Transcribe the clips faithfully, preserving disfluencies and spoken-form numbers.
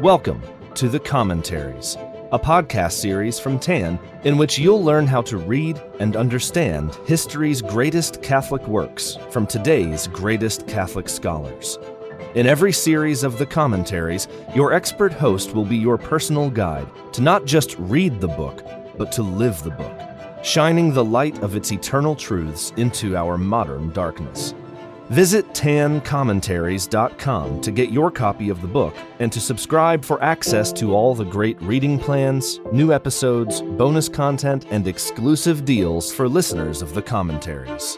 Welcome to The Commentaries, a podcast series from T A N in which you'll learn how to read and understand history's greatest Catholic works from today's greatest Catholic scholars. In every series of The Commentaries, your expert host will be your personal guide to not just read the book, but to live the book, shining the light of its eternal truths into our modern darkness. Visit tan commentaries dot com to get your copy of the book and to subscribe for access to all the great reading plans, new episodes, bonus content, and exclusive deals for listeners of The Commentaries.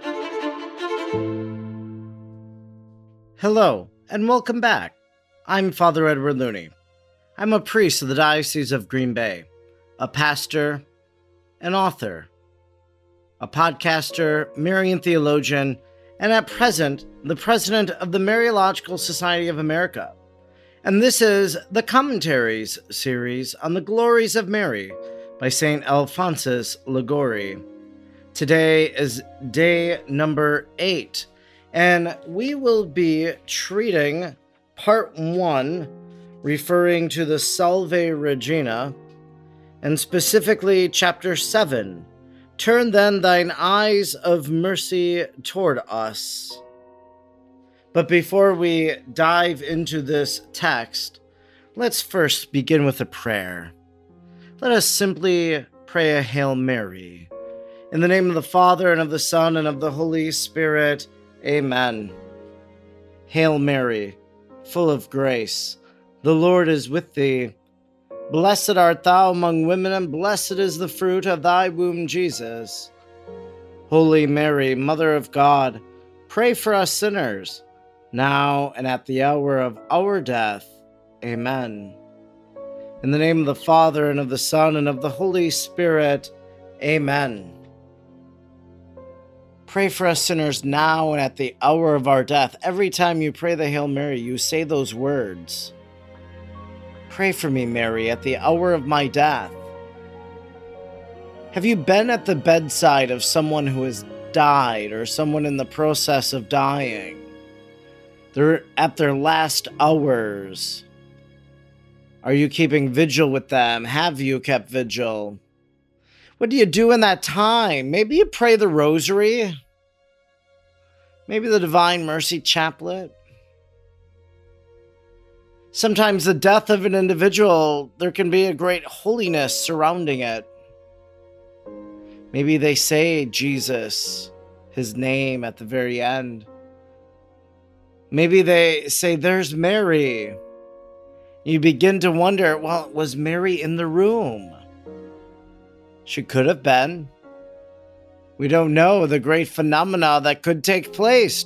Hello, and welcome back. I'm Father Edward Looney. I'm a priest of the Diocese of Green Bay, a pastor, an author, a podcaster, Marian theologian, and at present, the president of the Mariological Society of America. And this is the Commentaries series on the glories of Mary by Saint Alphonsus Liguori. Today is day number eight, and we will be treating part one, referring to the Salve Regina, and specifically chapter seven, Turn then thine eyes of mercy toward us. But before we dive into this text, let's first begin with a prayer. Let us simply pray a Hail Mary. In the name of the Father, and of the Son, and of the Holy Spirit, Amen. Hail Mary, full of grace, the Lord is with thee. Blessed art thou among women, and blessed is the fruit of thy womb, Jesus. Holy Mary, Mother of God, pray for us sinners, now and at the hour of our death. Amen. In the name of the Father, and of the Son, and of the Holy Spirit. Amen. Pray for us sinners now and at the hour of our death. Every time you pray the Hail Mary, you say those words. Pray for me, Mary, at the hour of my death. Have you been at the bedside of someone who has died or someone in the process of dying? They're at their last hours. Are you keeping vigil with them? Have you kept vigil? What do you do in that time? Maybe you pray the rosary. Maybe the Divine Mercy Chaplet. Sometimes the death of an individual, there can be a great holiness surrounding it. Maybe they say Jesus, his name at the very end. Maybe they say, there's Mary. You begin to wonder, well, was Mary in the room? She could have been. We don't know the great phenomena that could take place.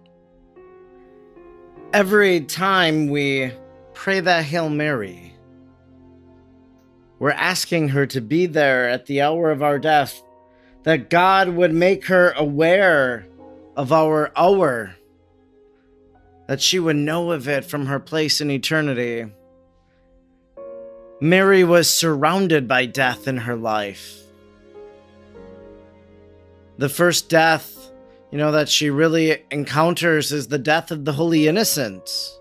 Every time we pray that Hail Mary, we're asking her to be there at the hour of our death, that God would make her aware of our hour, that she would know of it from her place in eternity. Mary was surrounded by death in her life. The first death, you know, that she really encounters is the death of the Holy Innocents.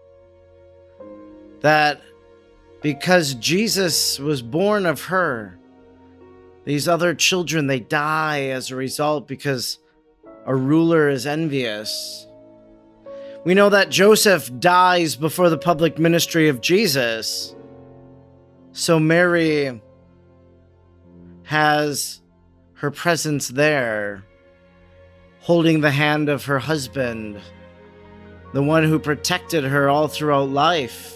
That because Jesus was born of her, these other children, they die as a result because a ruler is envious. We know that Joseph dies before the public ministry of Jesus. So Mary has her presence there, holding the hand of her husband, the one who protected her all throughout life,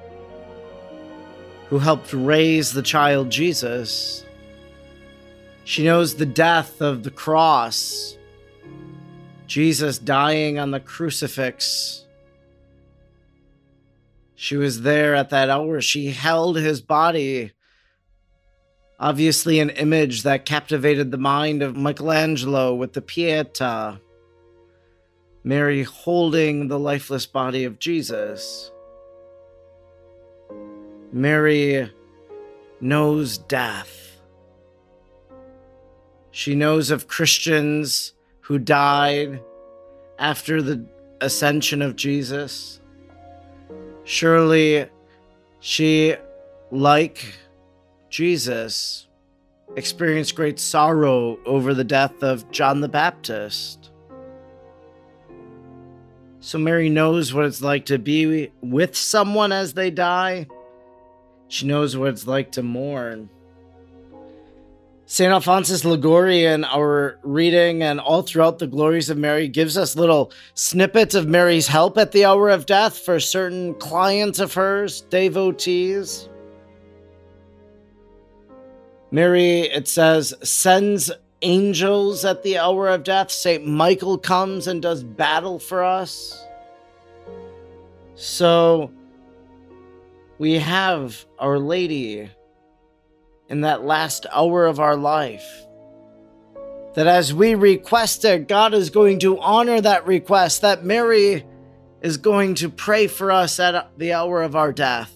who helped raise the child Jesus. She knows the death of the cross, Jesus dying on the crucifix. She was there at that hour. She held his body. Obviously an image that captivated the mind of Michelangelo with the Pieta. Mary holding the lifeless body of Jesus. Mary knows death. She knows of Christians who died after the ascension of Jesus. Surely She, like Jesus, experienced great sorrow over the death of John the Baptist. So Mary knows what it's like to be with someone as they die. She knows what it's like to mourn. Saint Alphonsus Liguori, in our reading and all throughout the Glories of Mary, gives us little snippets of Mary's help at the hour of death for certain clients of hers, devotees. Mary, it says, sends angels at the hour of death. Saint Michael comes and does battle for us. So we have Our Lady in that last hour of our life, that as we request it, God is going to honor that request, that Mary is going to pray for us at the hour of our death.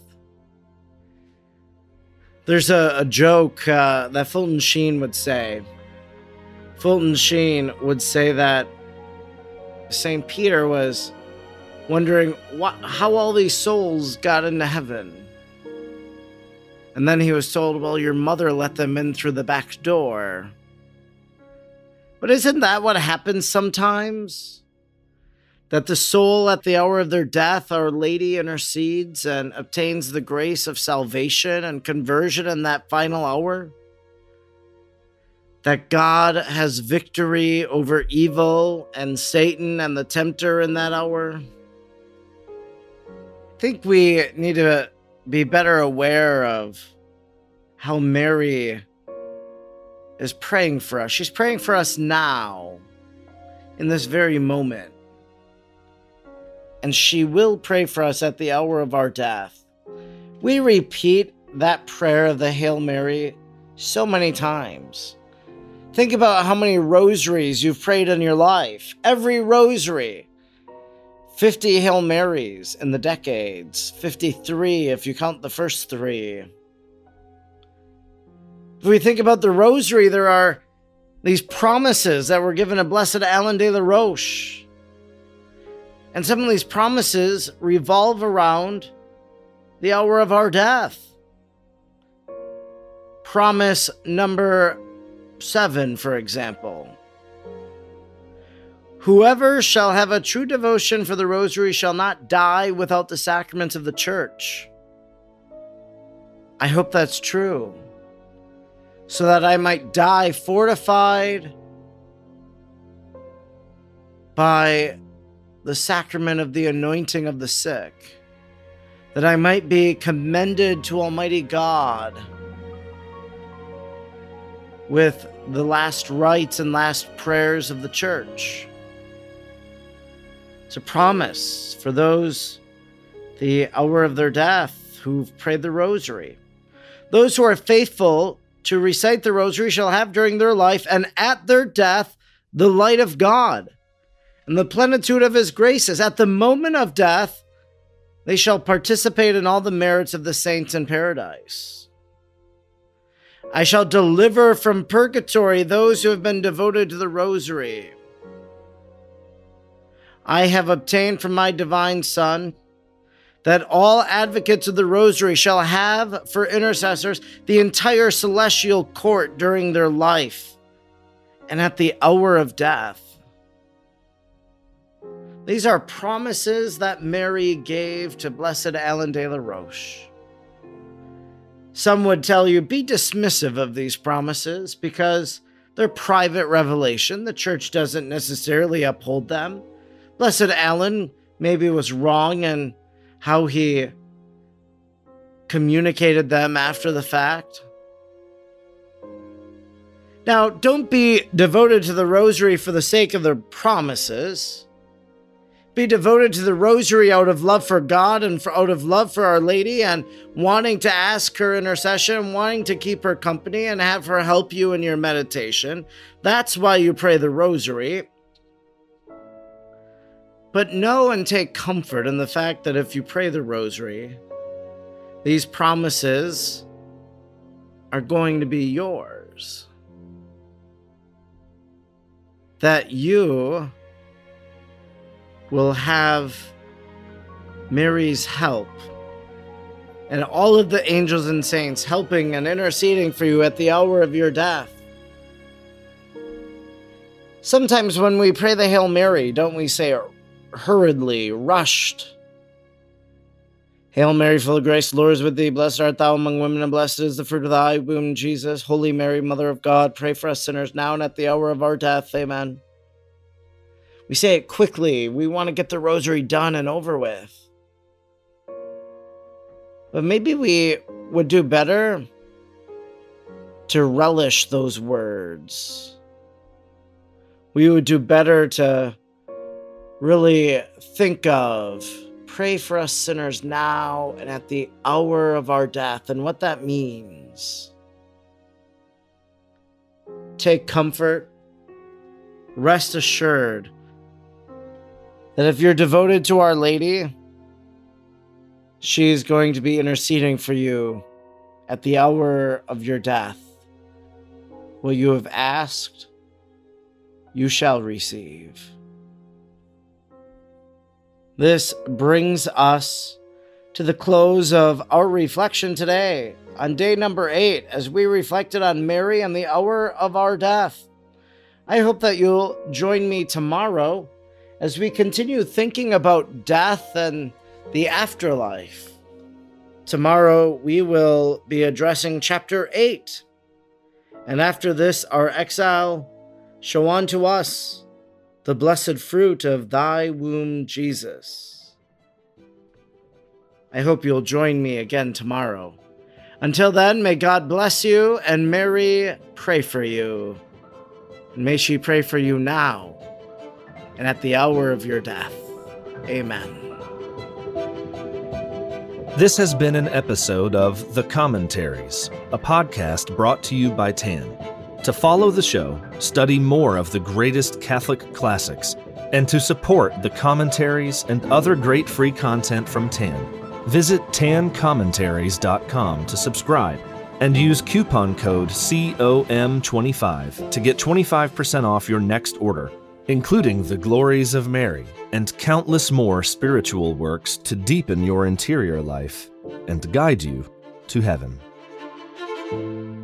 There's a, a joke uh, that Fulton Sheen would say. Fulton Sheen would say that Saint Peter was wondering what, how all these souls got into heaven. And then he was told, well, your mother let them in through the back door. But isn't that what happens sometimes? That the soul at the hour of their death, Our Lady intercedes and obtains the grace of salvation and conversion in that final hour? That God has victory over evil and Satan and the tempter in that hour? I think we need to be better aware of how Mary is praying for us. She's praying for us now, in this very moment. And she will pray for us at the hour of our death. We repeat that prayer of the Hail Mary so many times. Think about how many rosaries you've prayed in your life. Every rosary. fifty Hail Marys in the decades. fifty-three if you count the first three. If we think about the rosary, there are these promises that were given to Blessed Alan de la Roche. And some of these promises revolve around the hour of our death. Promise number seven, for example. Whoever shall have a true devotion for the rosary shall not die without the sacraments of the church. I hope that's true, so that I might die fortified by the sacrament of the anointing of the sick, that I might be commended to Almighty God with the last rites and last prayers of the church. It's a promise for those, the hour of their death, who've prayed the rosary. Those who are faithful to recite the rosary shall have during their life and at their death the light of God and the plenitude of his graces. At the moment of death, they shall participate in all the merits of the saints in paradise. I shall deliver from purgatory those who have been devoted to the rosary. I have obtained from my divine Son that all advocates of the rosary shall have for intercessors the entire celestial court during their life and at the hour of death. These are promises that Mary gave to Blessed Alan de la Roche. Some would tell you, be dismissive of these promises because they're private revelation. The church doesn't necessarily uphold them. Blessed Alan maybe was wrong in how he communicated them after the fact. Now, don't be devoted to the rosary for the sake of the promises. Be devoted to the rosary out of love for God and for, out of love for Our Lady, and wanting to ask her intercession, wanting to keep her company and have her help you in your meditation. That's why you pray the rosary. But know and take comfort in the fact that if you pray the rosary, these promises are going to be yours. That you will have Mary's help and all of the angels and saints helping and interceding for you at the hour of your death. Sometimes when we pray the Hail Mary, don't we say hurriedly, rushed, Hail Mary, full of grace, the Lord is with thee. Blessed art thou among women, and blessed is the fruit of thy womb, Jesus. Holy Mary, Mother of God, pray for us sinners now and at the hour of our death. Amen. We say it quickly. We want to get the rosary done and over with. But maybe we would do better to relish those words. We would do better to really think of, pray for us sinners now and at the hour of our death, and what that means. Take comfort, rest assured that if you're devoted to Our Lady, she's going to be interceding for you at the hour of your death. What you have asked, you shall receive. This brings us to the close of our reflection today, on day number eight, as we reflected on Mary and the hour of our death. I hope that you'll join me tomorrow as we continue thinking about death and the afterlife. Tomorrow we will be addressing chapter eight. And after this, our exile, show unto us the blessed fruit of thy womb, Jesus. I hope you'll join me again tomorrow. Until then, may God bless you and Mary pray for you. And may she pray for you now and at the hour of your death. Amen. This has been an episode of The Commentaries, a podcast brought to you by Tan. To follow the show, study more of the greatest Catholic classics, and to support the commentaries and other great free content from Tan, visit tan commentaries dot com to subscribe and use coupon code C O M twenty-five to get twenty-five percent off your next order, including The Glories of Mary and countless more spiritual works to deepen your interior life and guide you to heaven.